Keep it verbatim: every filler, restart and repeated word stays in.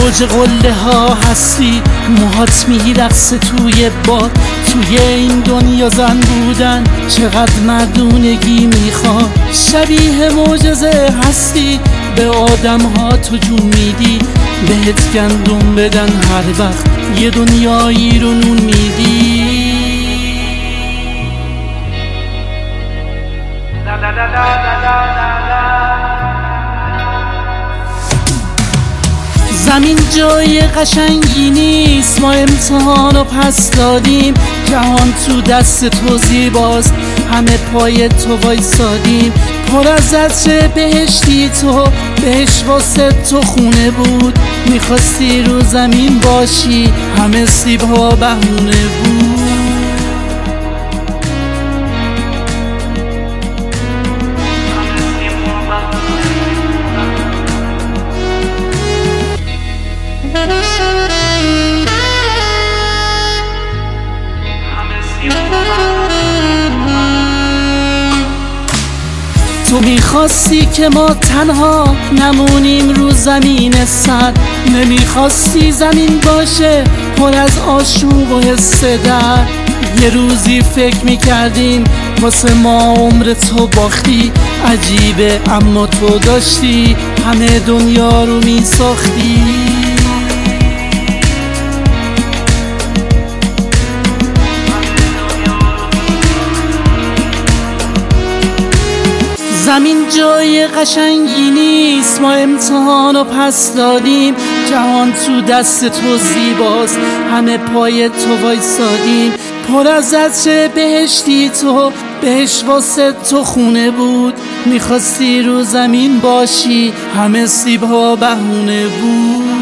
اوج قله ها هستی، موهات میرقصه توی باد. توی این دنیا زن بودن چقدر مردونگی میخواد. شبیه معجزه هستی، به آدم ها تو جون میدی. بهت گندم بدن هر وقت یه دنیایی رو نون میدی. زمین جای قشنگی نیست، ما امتحانو پس دادیم. جهان تو دست تو زیباست، همه پای تو وایسادیم. پر از عطر بهشتی تو، بهش واسه تو خونه بود. میخواستی رو زمین باشی، همه سیبها بهونه بود. تو میخواستی که ما تنها نمونیم رو زمین سر. نمیخواستی زمین باشه پر از آشوب و حس درد. یه روزی فکر میکردیم واسه ما عمر تو باختی. عجیبه اما تو داشتی همه دنیا رو میساختی. زمین جای قشنگی نیست، ما امتحانو پس دادیم. جهان تو دست تو زیباست، همه پای تو وایسادیم. پر از عطر بهشتی تو، بهش واسه تو خونه بود. میخواستی رو زمین باشی، همه سیبها بهونه بود.